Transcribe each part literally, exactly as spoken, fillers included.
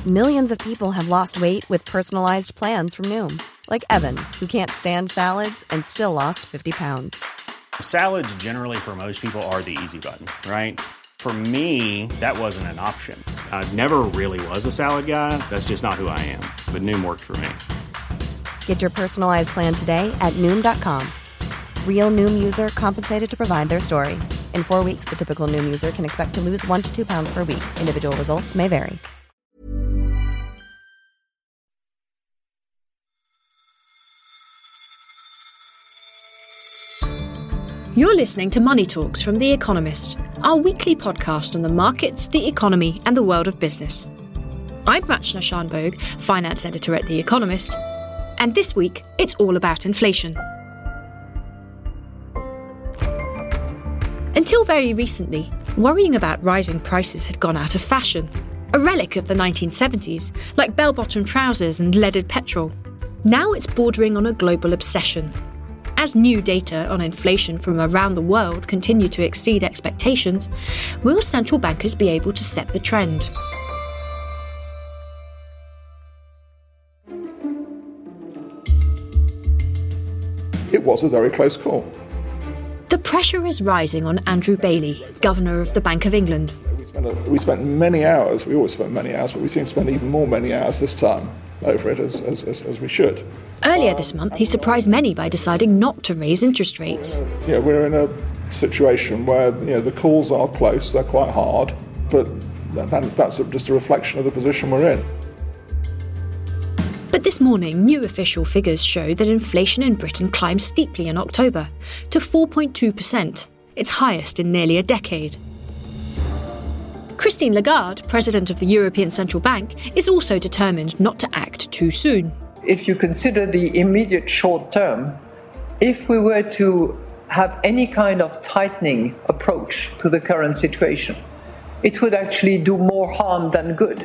Millions of people have lost weight with personalized plans from Noom. Like Evan, who can't stand salads and still lost fifty pounds. Salads generally for most people are the easy button, right? For me, that wasn't an option. I never really was a salad guy. That's just not who I am. But Noom worked for me. Get your personalized plan today at Noom dot com. Real Noom user compensated to provide their story. In four weeks, the typical Noom user can expect to lose one to two pounds per week. Individual results may vary. You're listening to Money Talks from The Economist, our weekly podcast on the markets, the economy, and the world of business. I'm Rachna Shanbhogue, finance editor at The Economist, and this week it's all about inflation. Until very recently, worrying about rising prices had gone out of fashion, a relic of the nineteen seventies, like bell-bottom trousers and leaded petrol. Now it's bordering on a global obsession. As new data on inflation from around the world continue to exceed expectations, will central bankers be able to set the trend? It was a very close call. The pressure is rising on Andrew Bailey, Governor of the Bank of England. We spent, a, we spent many hours, we always spend many hours, but we seem to spend even more many hours this time over it as, as, as, as we should. Earlier this month, he surprised many by deciding not to raise interest rates. Yeah, we're in a situation where you know the calls are close, they're quite hard, but that, that's just a reflection of the position we're in. But this morning, new official figures show that inflation in Britain climbed steeply in October to four point two percent, its highest in nearly a decade. Christine Lagarde, president of the European Central Bank, is also determined not to act too soon. If you consider the immediate short term, if we were to have any kind of tightening approach to the current situation, it would actually do more harm than good.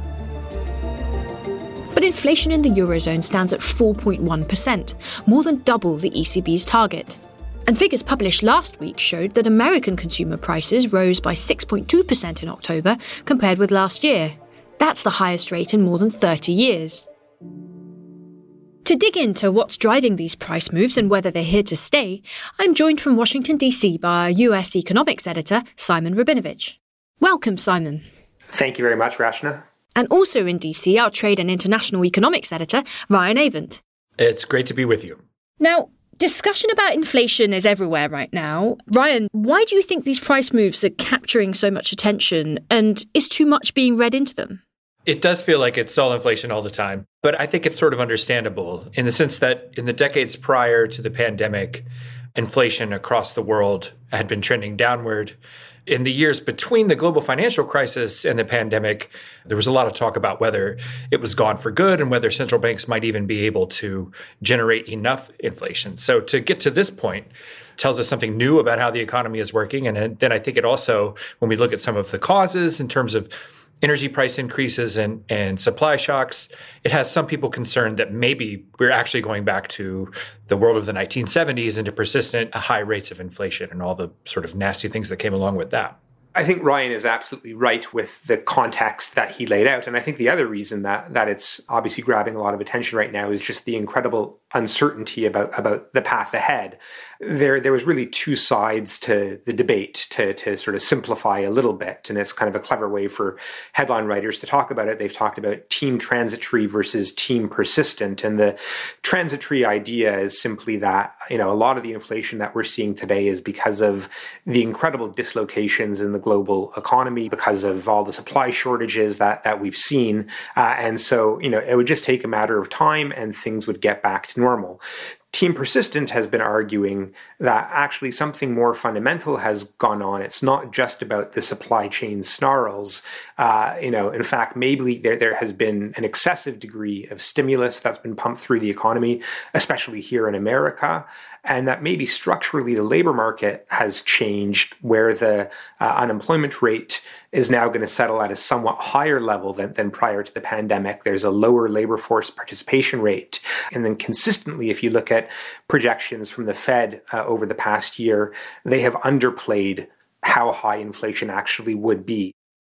But inflation in the Eurozone stands at four point one percent, more than double the E C B's target. And figures published last week showed that American consumer prices rose by six point two percent in October compared with last year. That's the highest rate in more than thirty years. To dig into what's driving these price moves and whether they're here to stay, I'm joined from Washington, D C by our U S economics editor, Simon Rabinovich. Welcome, Simon. Thank you very much, Rachna. And also in D C, our trade and international economics editor, Ryan Avent. It's great to be with you. Now, discussion about inflation is everywhere right now. Ryan, why do you think these price moves are capturing so much attention, and is too much being read into them? It does feel like it's all inflation all the time, but I think it's sort of understandable in the sense that in the decades prior to the pandemic, inflation across the world had been trending downward. In the years between the global financial crisis and the pandemic, there was a lot of talk about whether it was gone for good and whether central banks might even be able to generate enough inflation. So to get to this point tells us something new about how the economy is working. And then I think it also, when we look at some of the causes in terms of energy price increases and, and supply shocks, it has some people concerned that maybe we're actually going back to the world of the nineteen seventies and to persistent high rates of inflation and all the sort of nasty things that came along with that. I think Ryan is absolutely right with the context that he laid out. And I think the other reason that that it's obviously grabbing a lot of attention right now is just the incredible uncertainty about, about the path ahead. There, there was really two sides to the debate, to, to sort of simplify a little bit. And it's kind of a clever way for headline writers to talk about it. They've talked about team transitory versus team persistent. And the transitory idea is simply that, you know, a lot of the inflation that we're seeing today is because of the incredible dislocations in the global economy, because of all the supply shortages that, that we've seen. Uh, and so, you know, it would just take a matter of time and things would get back to normal. Team Persistent has been arguing that actually something more fundamental has gone on. It's not just about the supply chain snarls. Uh, you know, in fact, maybe there, there has been an excessive degree of stimulus that's been pumped through the economy, especially here in America, and that maybe structurally the labor market has changed where the uh, unemployment rate is now going to settle at a somewhat higher level than, than prior to the pandemic. There's a lower labor force participation rate. And then consistently, if you look at projections from the Fed uh, over the past year, they have underplayed how high inflation actually would be.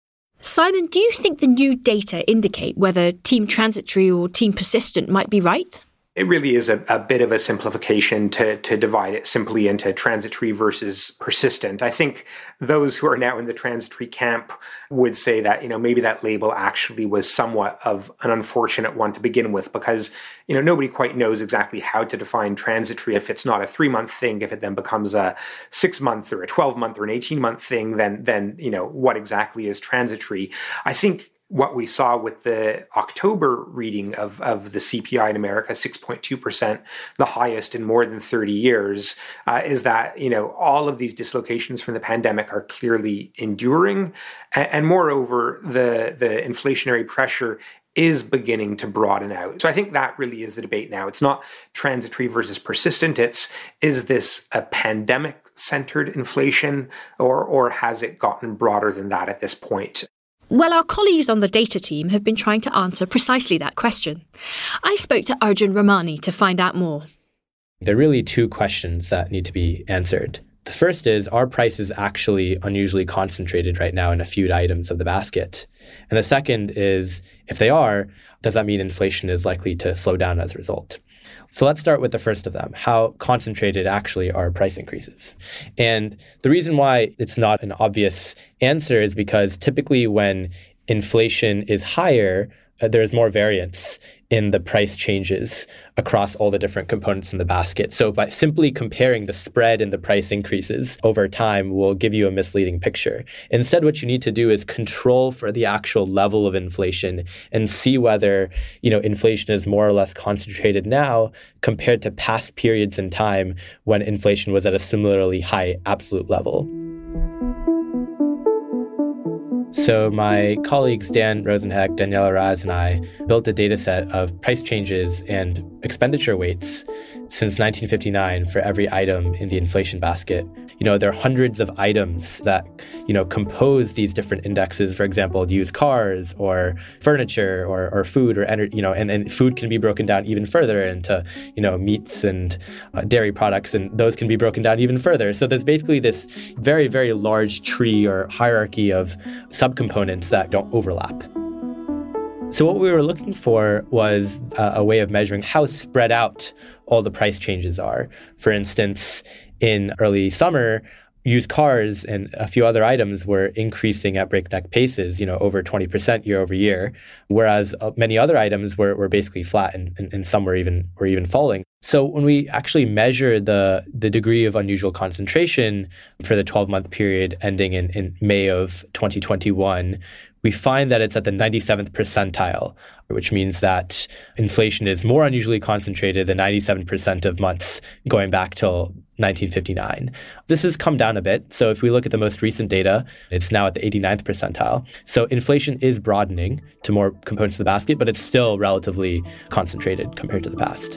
Simon, do you think the new data indicate whether team transitory or team persistent might be right? It really is a, a bit of a simplification to, to divide it simply into transitory versus persistent. I think those who are now in the transitory camp would say that, you know, maybe that label actually was somewhat of an unfortunate one to begin with, because, you know, nobody quite knows exactly how to define transitory. If it's not a three-month thing, if it then becomes a six-month or a twelve-month or an eighteen-month thing, then, then, you know, what exactly is transitory? I think what we saw with the October reading of, of the C P I in America, six point two percent, the highest in more than thirty years, uh, is that, you know, all of these dislocations from the pandemic are clearly enduring. And, and moreover, the, the inflationary pressure is beginning to broaden out. So I think that really is the debate now. It's not transitory versus persistent. It's, is this a pandemic-centered inflation, or, or has it gotten broader than that at this point? Well, our colleagues on the data team have been trying to answer precisely that question. I spoke to Arjun Ramani to find out more. There are really two questions that need to be answered. The first is, are prices actually unusually concentrated right now in a few items of the basket? And the second is, if they are, does that mean inflation is likely to slow down as a result? So let's start with the first of them. How concentrated actually are price increases? And the reason why it's not an obvious answer is because typically when inflation is higher, uh, there's more variance in the price changes across all the different components in the basket. So by simply comparing the spread in the price increases over time will give you a misleading picture. Instead, what you need to do is control for the actual level of inflation and see whether, you know, inflation is more or less concentrated now compared to past periods in time when inflation was at a similarly high absolute level. So my colleagues Dan Rosenheck, Daniela Raz, and I built a data set of price changes and expenditure weights since nineteen fifty-nine for every item in the inflation basket. You know, there are hundreds of items that, you know, compose these different indexes, for example, used cars or furniture or, or food or energy, you know, and, and food can be broken down even further into, you know, meats and uh, dairy products, and those can be broken down even further. So there's basically this very, very large tree or hierarchy of subcomponents that don't overlap. So what we were looking for was uh, a way of measuring how spread out all the price changes are. For instance, in early summer, used cars and a few other items were increasing at breakneck paces, you know, over twenty percent year over year, whereas many other items were, were basically flat and, and, and some were even were even falling. So when we actually measure the the degree of unusual concentration for the twelve-month period ending in, in May of twenty twenty-one, we find that it's at the ninety-seventh percentile, which means that inflation is more unusually concentrated than ninety-seven percent of months going back till nineteen fifty-nine. This has come down a bit. So if we look at the most recent data, it's now at the eighty-ninth percentile. So inflation is broadening to more components of the basket, but it's still relatively concentrated compared to the past.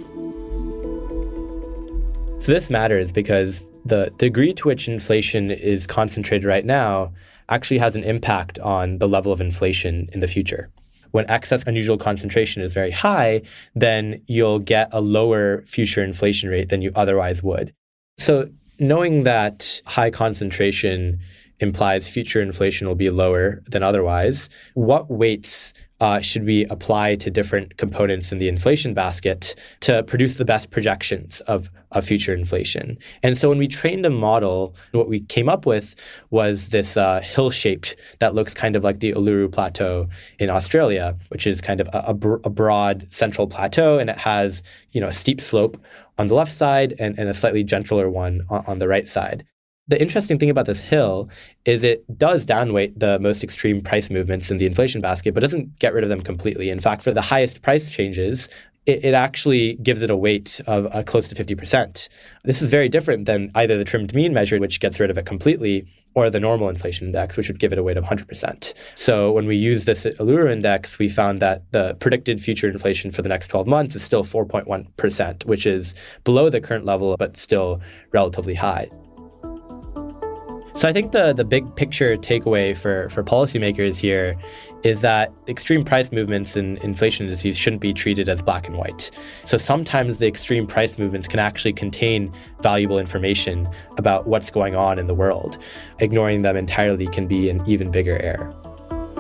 So this matters because the degree to which inflation is concentrated right now actually has an impact on the level of inflation in the future. When excess unusual concentration is very high, then you'll get a lower future inflation rate than you otherwise would. So knowing that high concentration implies future inflation will be lower than otherwise, what weights uh, should we apply to different components in the inflation basket to produce the best projections of, of future inflation? And so when we trained a model, what we came up with was this uh, hill-shaped that looks kind of like the Uluru Plateau in Australia, which is kind of a, a, br- a broad central plateau, and it has, you know, a steep slope on the left side and, and a slightly gentler one on, on the right side. The interesting thing about this hill is it does downweight the most extreme price movements in the inflation basket, but doesn't get rid of them completely. In fact, for the highest price changes, it, it actually gives it a weight of uh, close to fifty percent. This is very different than either the trimmed mean measure, which gets rid of it completely, or the normal inflation index, which would give it a weight of one hundred percent. So when we use this Uluru index, we found that the predicted future inflation for the next twelve months is still four point one percent, which is below the current level, but still relatively high. So I think the, the big picture takeaway for, for policymakers here is that extreme price movements in inflation indices shouldn't be treated as black and white. So sometimes the extreme price movements can actually contain valuable information about what's going on in the world. Ignoring them entirely can be an even bigger error.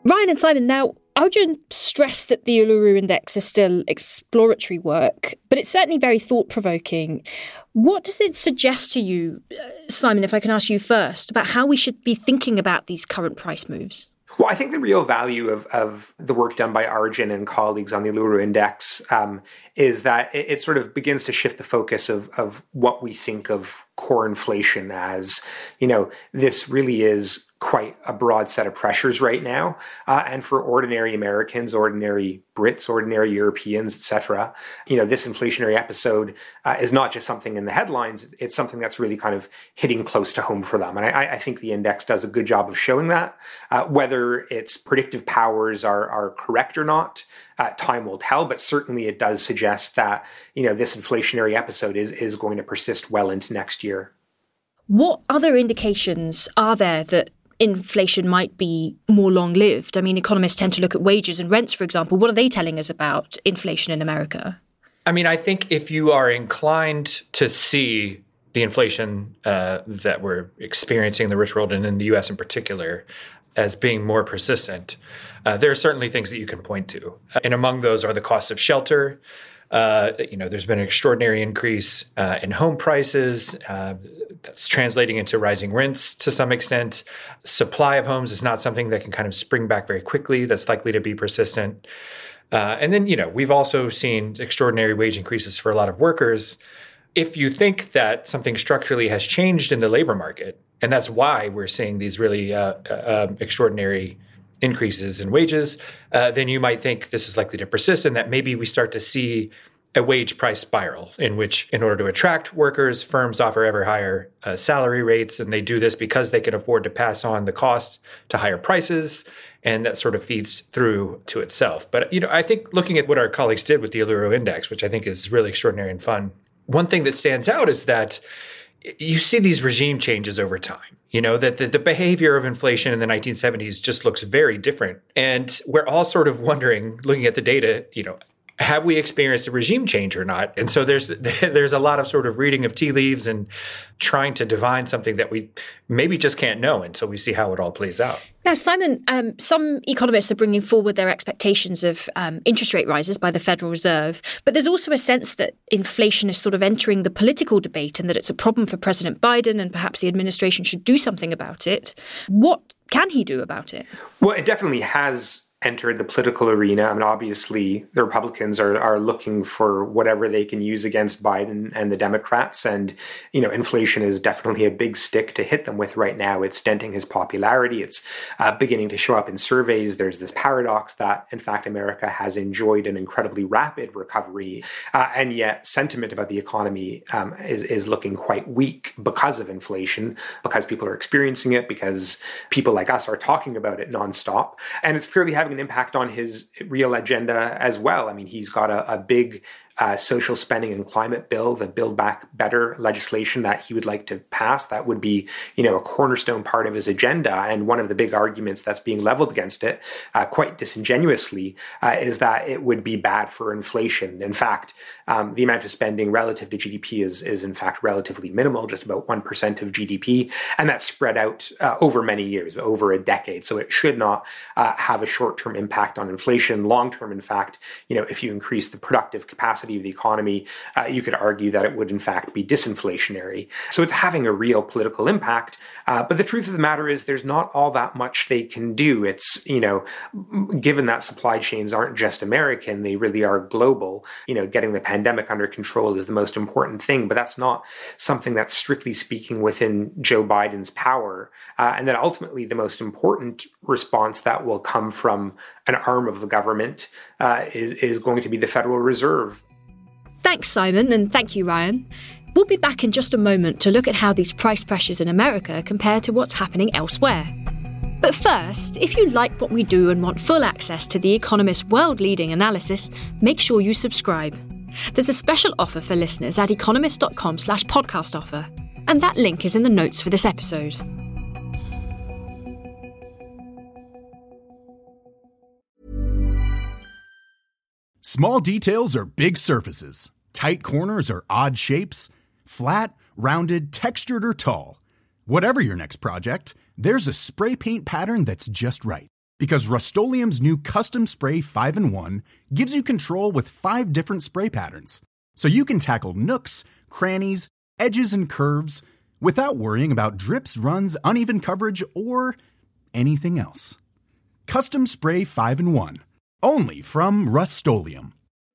Ryan and Simon, now, Arjun stressed that the Uluru Index is still exploratory work, but it's certainly very thought-provoking. What does it suggest to you, Simon, if I can ask you first, about how we should be thinking about these current price moves? Well, I think the real value of, of the work done by Arjun and colleagues on the Uluru Index um, is that it, it sort of begins to shift the focus of, of what we think of core inflation as. You know, this really is quite a broad set of pressures right now. Uh, and for ordinary Americans, ordinary Brits, ordinary Europeans, et cetera, you know, this inflationary episode uh, is not just something in the headlines. It's something that's really kind of hitting close to home for them. And I, I think the index does a good job of showing that. Uh, whether its predictive powers are, are correct or not, uh, time will tell. But certainly it does suggest that, you know, this inflationary episode is, is going to persist well into next year. What other indications are there that inflation might be more long-lived? I mean, economists tend to look at wages and rents, for example. What are they telling us about inflation in America? I mean, I think if you are inclined to see the inflation uh, that we're experiencing in the rich world and in the U S in particular as being more persistent, uh, there are certainly things that you can point to. And among those are the costs of shelter. Uh, you know, there's been an extraordinary increase uh, in home prices. Uh, that's translating into rising rents to some extent. Supply of homes is not something that can kind of spring back very quickly. That's likely to be persistent. Uh, and then, you know, we've also seen extraordinary wage increases for a lot of workers. If you think that something structurally has changed in the labor market, and that's why we're seeing these really uh, uh, extraordinary increases in wages, uh, then you might think this is likely to persist and that maybe we start to see a wage price spiral in which, in order to attract workers, firms offer ever higher uh, salary rates, and they do this because they can afford to pass on the cost to higher prices, and that sort of feeds through to itself. But, you know, I think looking at what our colleagues did with the Uluru Index, which I think is really extraordinary and fun, one thing that stands out is that you see these regime changes over time. You know, that the, the behavior of inflation in the nineteen seventies just looks very different. And we're all sort of wondering, looking at the data, you know, have we experienced a regime change or not? And so there's there's a lot of sort of reading of tea leaves and trying to divine something that we maybe just can't know until we see how it all plays out. Now, Simon, um, some economists are bringing forward their expectations of um, interest rate rises by the Federal Reserve. But there's also a sense that inflation is sort of entering the political debate and that it's a problem for President Biden and perhaps the administration should do something about it. What can he do about it? Well, it definitely has entered the political arena. I mean, obviously, the Republicans are are looking for whatever they can use against Biden and the Democrats. And, you know, inflation is definitely a big stick to hit them with right now. It's denting his popularity. It's uh, beginning to show up in surveys. There's this paradox that, in fact, America has enjoyed an incredibly rapid recovery. Uh, and yet sentiment about the economy um, is, is looking quite weak because of inflation, because people are experiencing it, because people like us are talking about it nonstop. And it's clearly having an impact on his real agenda as well. I mean, he's got a, a big uh, social spending and climate bill, the Build Back Better legislation that he would like to pass. That would be, you know, a cornerstone part of his agenda. And one of the big arguments that's being leveled against it, uh, quite disingenuously, uh, is that it would be bad for inflation. In fact, um, the amount of spending relative to G D P is, is in fact relatively minimal, just about one percent of G D P. And that's spread out uh, over many years, over a decade. So it should not uh, have a short-term impact on inflation. Long-term, in fact, you know, if you increase the productive capacity of the economy, uh, you could argue that it would in fact be disinflationary. So it's having a real political impact. Uh, but the truth of the matter is there's not all that much they can do. It's, you know, given that supply chains aren't just American, they really are global. You know, getting the pandemic under control is the most important thing, but that's not something that's strictly speaking within Joe Biden's power. Uh, and then ultimately the most important response that will come from an arm of the government uh, is, is going to be the Federal Reserve. Thanks, Simon, and thank you, Ryan. We'll be back in just a moment to look at how these price pressures in America compare to what's happening elsewhere. But first, if you like what we do and want full access to The Economist's world-leading analysis, make sure you subscribe. There's a special offer for listeners at economist.com slash podcast offer, and that link is in the notes for this episode. Small details are big surfaces. Tight corners are odd shapes. Flat, rounded, textured, or tall. Whatever your next project, there's a spray paint pattern that's just right. Because Rust-Oleum's new Custom Spray five in one gives you control with five different spray patterns. So you can tackle nooks, crannies, edges, and curves without worrying about drips, runs, uneven coverage, or anything else. Custom Spray five in one. Only from Rust-Oleum.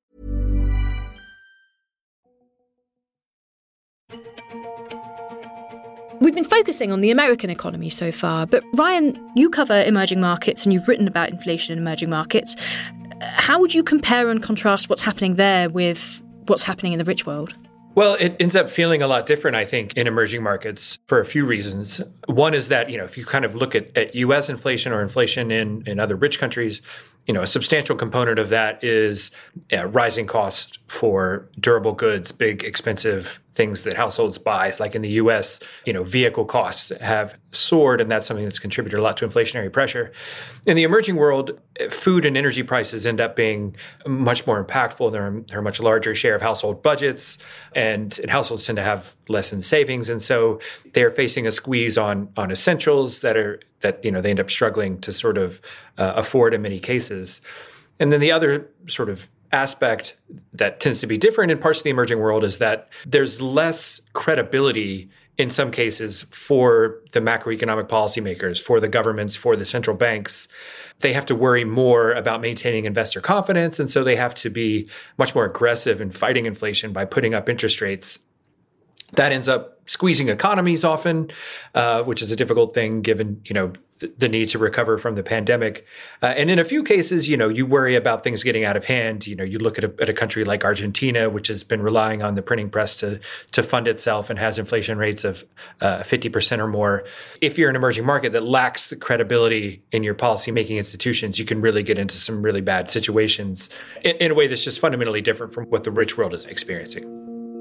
We've been focusing on the American economy so far, but Ryan, you cover emerging markets and you've written about inflation in emerging markets. How would you compare and contrast what's happening there with what's happening in the rich world? Well, it ends up feeling a lot different, I think, in emerging markets for a few reasons. One is that, you know, if you kind of look at, at U S inflation or inflation in, in other rich countries, you know, a substantial component of that is uh, rising costs for durable goods, big, expensive things that households buy. Like in the U S, you know, vehicle costs have soared, and that's something that's contributed a lot to inflationary pressure. In the emerging world, food and energy prices end up being much more impactful. They're, they're a much larger share of household budgets, and, and households tend to have less in savings. And so they're facing a squeeze on, on essentials that are that, you know, they end up struggling to sort of uh, afford in many cases. And then the other sort of aspect that tends to be different in parts of the emerging world is that there's less credibility in some cases for the macroeconomic policymakers, for the governments, for the central banks. They have to worry more about maintaining investor confidence, and so they have to be much more aggressive in fighting inflation by putting up interest rates. That ends up squeezing economies often, uh, which is a difficult thing given, you know, th- the need to recover from the pandemic. Uh, and in a few cases, you know, you worry about things getting out of hand. You know, you look at a, at a country like Argentina, which has been relying on the printing press to to fund itself and has inflation rates of uh, fifty percent or more. If you're an emerging market that lacks the credibility in your policymaking institutions, you can really get into some really bad situations in, in a way that's just fundamentally different from what the rich world is experiencing.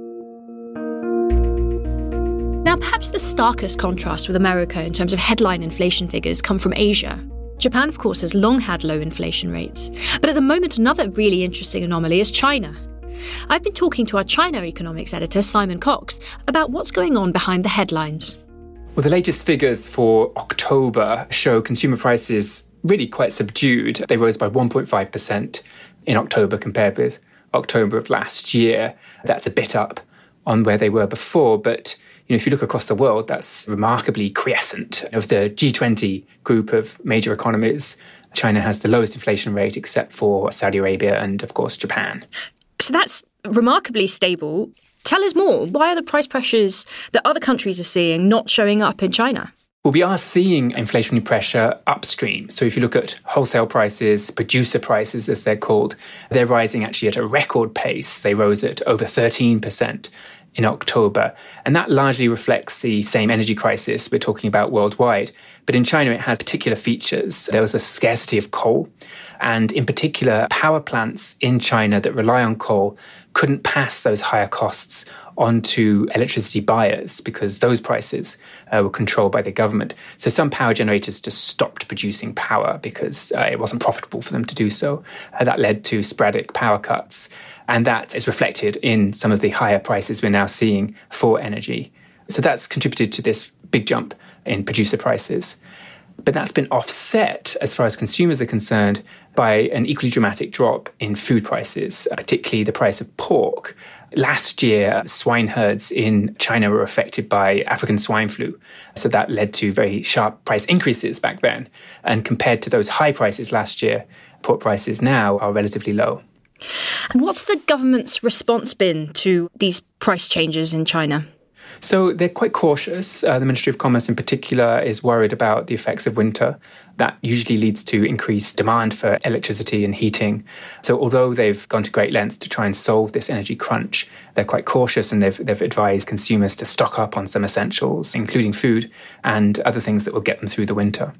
Now, perhaps the starkest contrast with America in terms of headline inflation figures come from Asia. Japan, of course, has long had low inflation rates. But at the moment, another really interesting anomaly is China. I've been talking to our China economics editor, Simon Cox, about what's going on behind the headlines. Well, the latest figures for October show consumer prices really quite subdued. They rose by one point five percent in October compared with October of last year. That's a bit up on where they were before, but you know, if you look across the world, that's remarkably quiescent. Of the G twenty group of major economies, China has the lowest inflation rate except for Saudi Arabia and, of course, Japan. So that's remarkably stable. Tell us more. Why are the price pressures that other countries are seeing not showing up in China? Well, we are seeing inflationary pressure upstream. So if you look at wholesale prices, producer prices, as they're called, they're rising actually at a record pace. They rose at over thirteen percent in October. And that largely reflects the same energy crisis we're talking about worldwide. But in China, it has particular features. There was a scarcity of coal. And in particular, power plants in China that rely on coal couldn't pass those higher costs onto electricity buyers because those prices uh, were controlled by the government. So some power generators just stopped producing power because uh, it wasn't profitable for them to do so. Uh, that led to sporadic power cuts. And that is reflected in some of the higher prices we're now seeing for energy. So that's contributed to this big jump in producer prices. But that's been offset, as far as consumers are concerned, by an equally dramatic drop in food prices, particularly the price of pork. Last year, swine herds in China were affected by African swine flu. So that led to very sharp price increases back then. And compared to those high prices last year, pork prices now are relatively low. And what's the government's response been to these price changes in China? So they're quite cautious. Uh, the Ministry of Commerce in particular is worried about the effects of winter. That usually leads to increased demand for electricity and heating. So although they've gone to great lengths to try and solve this energy crunch, they're quite cautious, and they've, they've advised consumers to stock up on some essentials, including food and other things that will get them through the winter.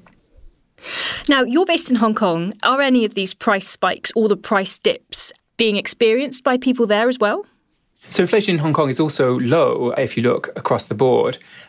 Now, you're based in Hong Kong. Are any of these price spikes or the price dips being experienced by people there as well? So inflation in Hong Kong is also low if you look across the board.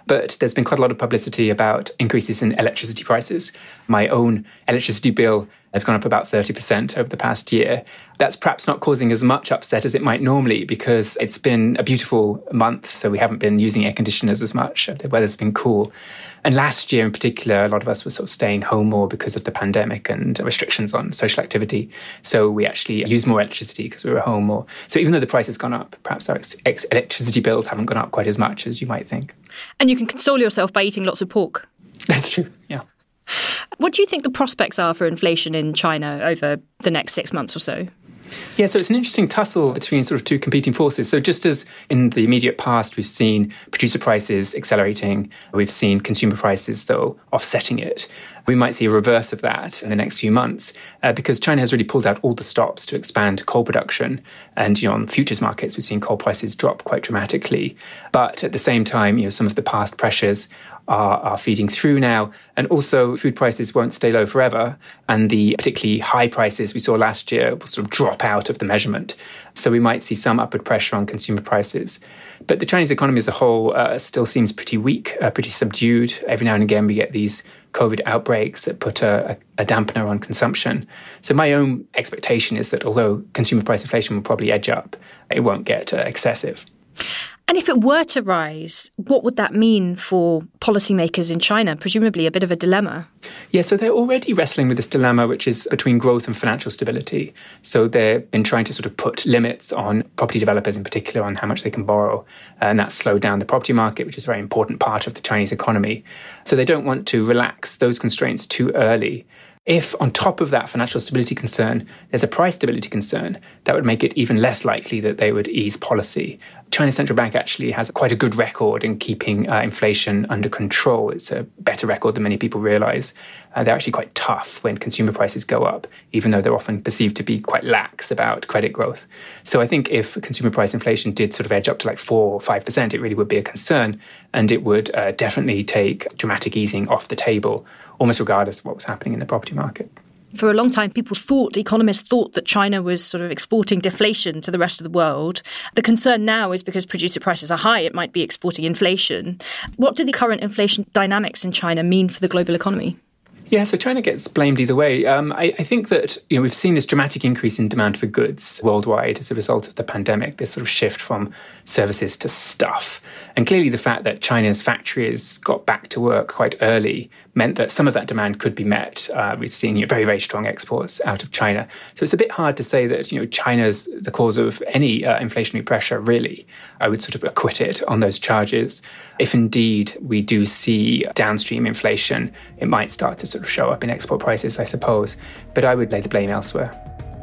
But there's been quite a lot of publicity about increases in electricity prices. My own electricity bill has gone up about thirty percent over the past year. That's perhaps not causing as much upset as it might normally because it's been a beautiful month, so we haven't been using air conditioners as much. The weather's been cool. And last year in particular, a lot of us were sort of staying home more because of the pandemic and restrictions on social activity. So we actually used more electricity because we were home more. So even though the price has gone up, perhaps our ex- ex- electricity bills haven't gone up quite as much as you might think. And you can console yourself by eating lots of pork. That's true, yeah. What do you think the prospects are for inflation in China over the next six months or so? Yeah, so it's an interesting tussle between sort of two competing forces. So just as in the immediate past, we've seen producer prices accelerating, we've seen consumer prices, though, offsetting it. We might see a reverse of that in the next few months uh, because China has really pulled out all the stops to expand coal production. And, you know, on futures markets, we've seen coal prices drop quite dramatically. But at the same time, you know, some of the past pressures Are, are feeding through now. And also food prices won't stay low forever. And the particularly high prices we saw last year will sort of drop out of the measurement. So we might see some upward pressure on consumer prices. But the Chinese economy as a whole uh, still seems pretty weak, uh, pretty subdued. Every now and again we get these COVID outbreaks that put a, a dampener on consumption. So my own expectation is that although consumer price inflation will probably edge up, it won't get uh, excessive. And if it were to rise, what would that mean for policymakers in China? Presumably a bit of a dilemma. Yeah, so they're already wrestling with this dilemma, which is between growth and financial stability. So they've been trying to sort of put limits on property developers in particular on how much they can borrow. And that's slowed down the property market, which is a very important part of the Chinese economy. So they don't want to relax those constraints too early. If on top of that financial stability concern, there's a price stability concern, that would make it even less likely that they would ease policy. China's central bank actually has quite a good record in keeping uh, inflation under control. It's a better record than many people realize. Uh, they're actually quite tough when consumer prices go up, even though they're often perceived to be quite lax about credit growth. So I think if consumer price inflation did sort of edge up to like four or five percent, it really would be a concern. And it would uh, definitely take dramatic easing off the table, almost regardless of what was happening in the property market. For a long time, people thought, economists thought that China was sort of exporting deflation to the rest of the world. The concern now is because producer prices are high, it might be exporting inflation. What do the current inflation dynamics in China mean for the global economy? Yeah, so China gets blamed either way. Um, I, I think that you know we've seen this dramatic increase in demand for goods worldwide as a result of the pandemic, this sort of shift from services to stuff. And clearly the fact that China's factories got back to work quite early meant that some of that demand could be met. Uh, we've seen you know, very, very strong exports out of China. So it's a bit hard to say that you know China's the cause of any uh, inflationary pressure, really. I would sort of acquit it on those charges. If indeed we do see downstream inflation, it might start to sort of show up in export prices, I suppose. But I would lay the blame elsewhere.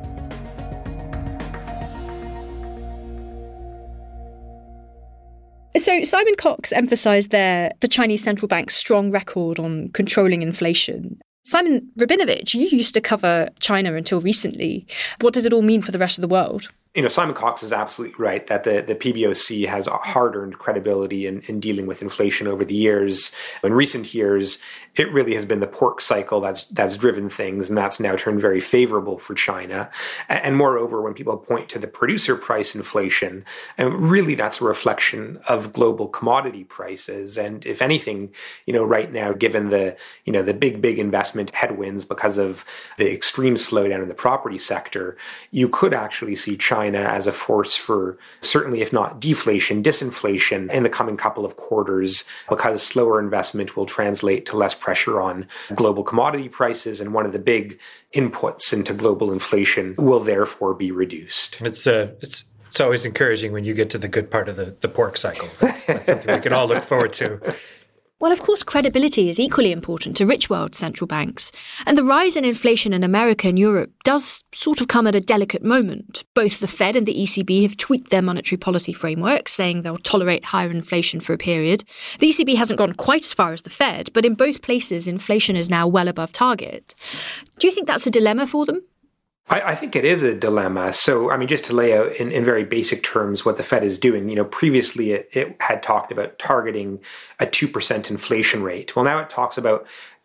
So Simon Cox emphasised there the Chinese central bank's strong record on controlling inflation. Simon Rabinovich, you used to cover China until recently. What does it all mean for the rest of the world? You know, Simon Cox is absolutely right that the, the P B O C has hard-earned credibility in, in dealing with inflation over the years. In recent years, it really has been the pork cycle that's that's driven things, and that's now turned very favorable for China. And, and moreover, when people point to the producer price inflation, and really that's a reflection of global commodity prices. And if anything, you know, right now, given the you know the big big investment headwinds because of the extreme slowdown in the property sector, you could actually see China as a force for certainly, if not deflation, disinflation in the coming couple of quarters, because slower investment will translate to less pressure on global commodity prices, and one of the big inputs into global inflation will therefore be reduced. It's uh, it's it's always encouraging when you get to the good part of the, the pork cycle. That's, that's something we can all look forward to. Well, of course, credibility is equally important to rich world central banks. And the rise in inflation in America and Europe does sort of come at a delicate moment. Both the Fed and the E C B have tweaked their monetary policy framework, saying they'll tolerate higher inflation for a period. The E C B hasn't gone quite as far as the Fed, but in both places, inflation is now well above target. Do you think that's a dilemma for them? I, I think it is a dilemma. So, I mean, just to lay out in, in very basic terms what the Fed is doing, you know, previously it, it had talked about targeting a two percent inflation rate. Well, now it talks about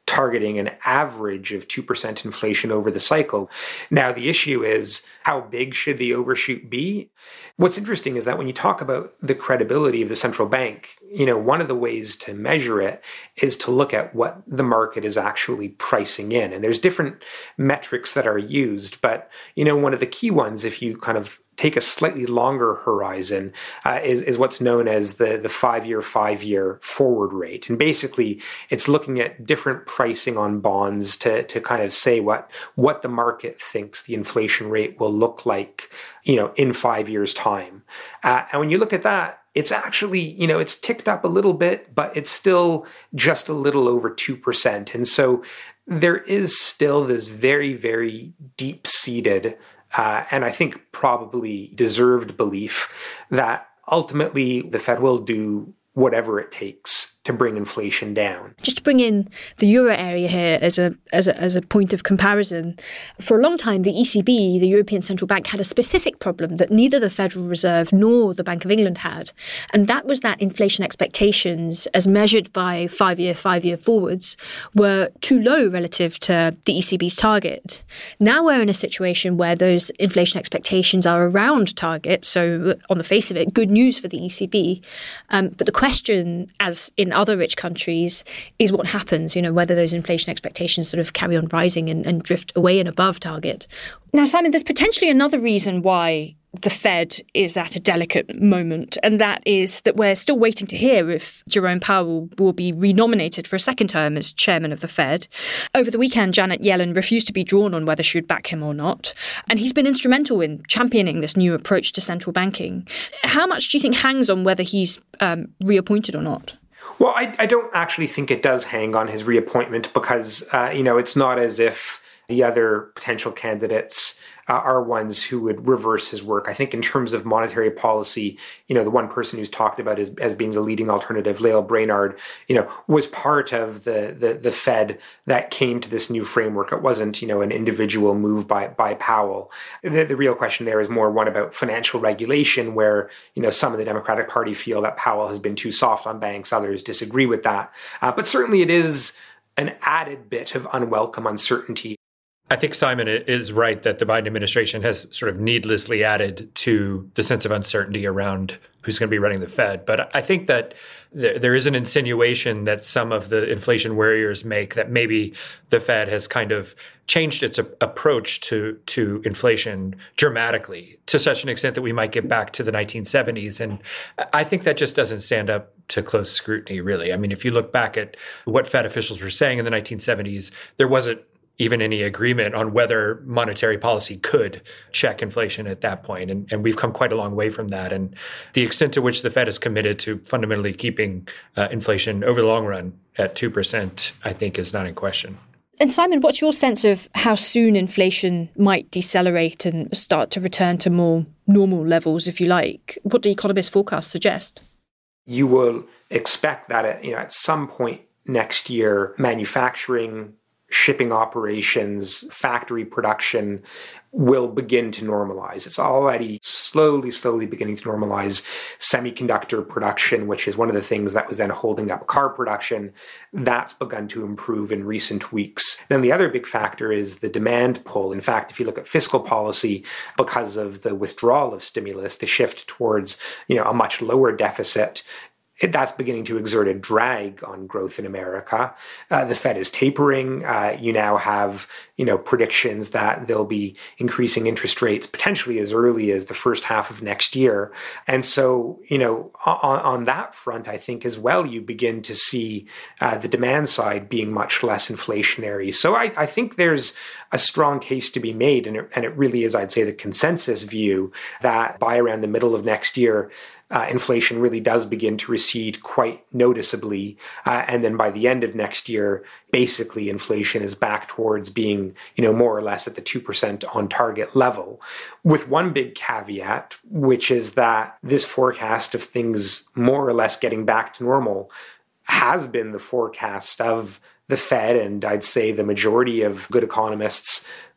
targeting an average of two percent inflation over the cycle. Now, the issue is, how big should the overshoot be? What's interesting is that when you talk about the credibility of the central bank, you know, one of the ways to measure it is to look at what the market is actually pricing in. And there's different metrics that are used, but, you know, one of the key ones, if you kind of take a slightly longer horizon, uh, is, is what's known as the, the five-year, five-year forward rate. And basically, it's looking at different pricing on bonds to, to kind of say what, what the market thinks the inflation rate will look like, you know, in five years' time. Uh, and when you look at that, it's actually, you know, it's ticked up a little bit, but it's still just a little over two percent. And so there is still this very, very deep-seated Uh, and I think probably deserved belief that ultimately the Fed will do whatever it takes to bring inflation down. Just to bring in the euro area here as a, as a as a point of comparison, for a long time the E C B, the European Central Bank, had a specific problem that neither the Federal Reserve nor the Bank of England had, and that was that inflation expectations, as measured by five-year, five-year forwards, were too low relative to the E C B's target. Now we're in a situation where those inflation expectations are around target, so on the face of it, good news for the E C B. Um, but the question, as in other rich countries, is what happens, you know, whether those inflation expectations sort of carry on rising and, and drift away and above target. Now, Simon, there's potentially another reason why the Fed is at a delicate moment, and that is that we're still waiting to hear if Jerome Powell will be renominated for a second term as chairman of the Fed. Over the weekend, Janet Yellen refused to be drawn on whether she would back him or not, and he's been instrumental in championing this new approach to central banking. How much do you think hangs on whether he's um, reappointed or not? Well, I, I don't actually think it does hang on his reappointment because, uh, you know, it's not as if the other potential candidates uh, are ones who would reverse his work. I think in terms of monetary policy, you know, the one person who's talked about as, as being the leading alternative, Lael Brainard, you know, was part of the, the the Fed that came to this new framework. It wasn't, you know, an individual move by by Powell. The, the real question there is more one about financial regulation, where, you know, some of the Democratic Party feel that Powell has been too soft on banks. Others disagree with that. Uh, but certainly it is an added bit of unwelcome uncertainty. I think Simon is right that the Biden administration has sort of needlessly added to the sense of uncertainty around who's going to be running the Fed. But I think that there is an insinuation that some of the inflation warriors make that maybe the Fed has kind of changed its approach to, to inflation dramatically to such an extent that we might get back to the nineteen seventies. And I think that just doesn't stand up to close scrutiny, really. I mean, if you look back at what Fed officials were saying in the nineteen seventies, there wasn't even any agreement on whether monetary policy could check inflation at that point. And, and we've come quite a long way from that. And the extent to which the Fed is committed to fundamentally keeping uh, inflation over the long run at two percent, I think, is not in question. And Simon, what's your sense of how soon inflation might decelerate and start to return to more normal levels, if you like? What do economists' forecasts suggest? You will expect that at, you know, at some point next year, manufacturing, shipping operations, factory production will begin to normalize. It's already slowly, slowly beginning to normalize. Semiconductor production, which is one of the things that was then holding up car production, that's begun to improve in recent weeks. Then the other big factor is the demand pull. In fact, if you look at fiscal policy, because of the withdrawal of stimulus, the shift towards, you know, a much lower deficit, that's beginning to exert a drag on growth in America. Uh, the Fed is tapering. Uh, you now have, you know, predictions that they'll be increasing interest rates potentially as early as the first half of next year. And so, you know, on, on that front, I think as well, you begin to see uh, the demand side being much less inflationary. So I, I think there's a strong case to be made, and it, and it really is, I'd say, the consensus view that by around the middle of next year, Uh, inflation really does begin to recede quite noticeably. Uh, and then by the end of next year, basically inflation is back towards being, you know, more or less at the two percent on target level, with one big caveat, which is that this forecast of things more or less getting back to normal has been the forecast of the Fed, and I'd say the majority of good economists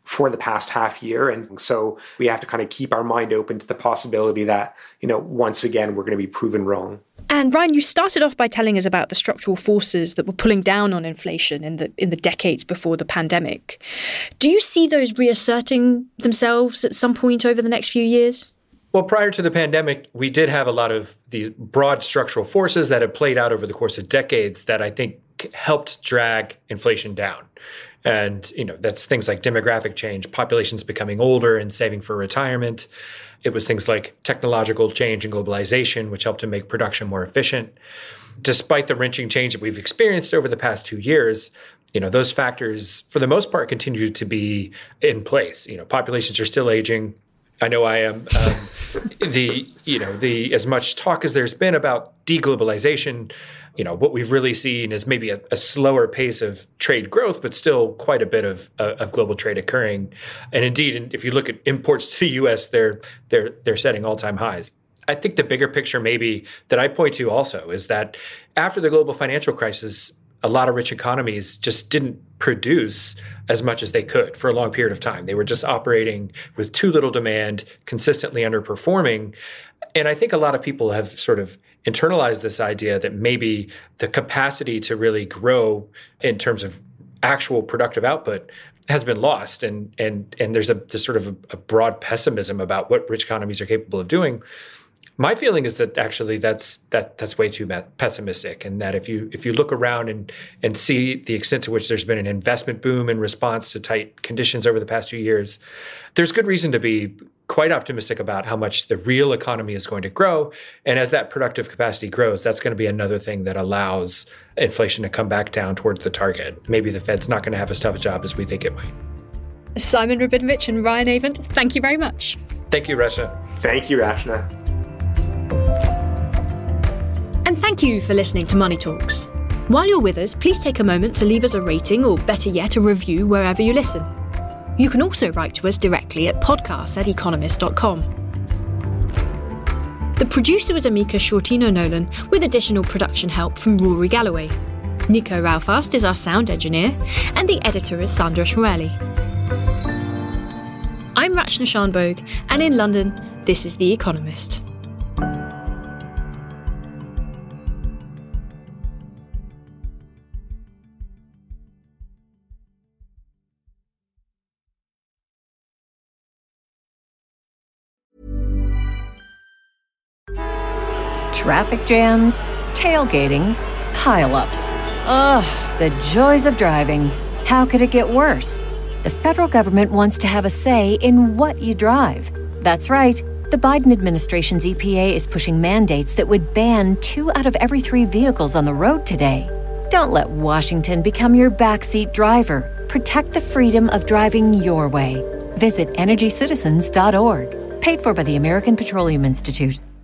for the past half year. And so we have to kind of keep our mind open to the possibility that, you know, once again, we're going to be proven wrong. And Ryan, you started off by telling us about the structural forces that were pulling down on inflation in the in the decades before the pandemic. Do you see those reasserting themselves at some point over the next few years? Well, prior to the pandemic, we did have a lot of these broad structural forces that have played out over the course of decades that I think helped drag inflation down. And, you know, that's things like demographic change, populations becoming older and saving for retirement. It was things like technological change and globalization, which helped to make production more efficient. Despite the wrenching change that we've experienced over the past two years, you know, those factors, for the most part, continue to be in place. You know, populations are still aging. I know I am. Um, the, you know, the as much talk as there's been about deglobalization, you know, what we've really seen is maybe a, a slower pace of trade growth, but still quite a bit of, uh, of global trade occurring. And indeed, if you look at imports to the U S, they're they're they're setting all-time highs. I think the bigger picture maybe that I point to also is that after the global financial crisis, a lot of rich economies just didn't produce as much as they could for a long period of time. They were just operating with too little demand, consistently underperforming. And I think a lot of people have sort of internalized this idea that maybe the capacity to really grow in terms of actual productive output has been lost. And and and there's a there's sort of a, a broad pessimism about what rich economies are capable of doing. My feeling is that actually that's that that's way too pessimistic, and that if you if you look around and and see the extent to which there's been an investment boom in response to tight conditions over the past two years, there's good reason to be quite optimistic about how much the real economy is going to grow. And as that productive capacity grows, that's going to be another thing that allows inflation to come back down towards the target. Maybe the Fed's not going to have as tough a job as we think it might. Simon Rabinovich and Ryan Avent, thank you very much. Thank you, Rachna. Thank you, Rachna. And thank you for listening to Money Talks. While you're with us, please take a moment to leave us a rating or, better yet, a review wherever you listen. You can also write to us directly at podcasts at economist dot com. The producer was Amika Shortino-Nolan, with additional production help from Rory Galloway. Nico Raufast is our sound engineer, and the editor is Sandra Schmueli. I'm Rachna Shanbhogue, and in London, this is The Economist. Traffic jams, tailgating, pile-ups. Ugh, the joys of driving. How could it get worse? The federal government wants to have a say in what you drive. That's right. The Biden administration's E P A is pushing mandates that would ban two out of every three vehicles on the road today. Don't let Washington become your backseat driver. Protect the freedom of driving your way. Visit energy citizens dot org. Paid for by the American Petroleum Institute.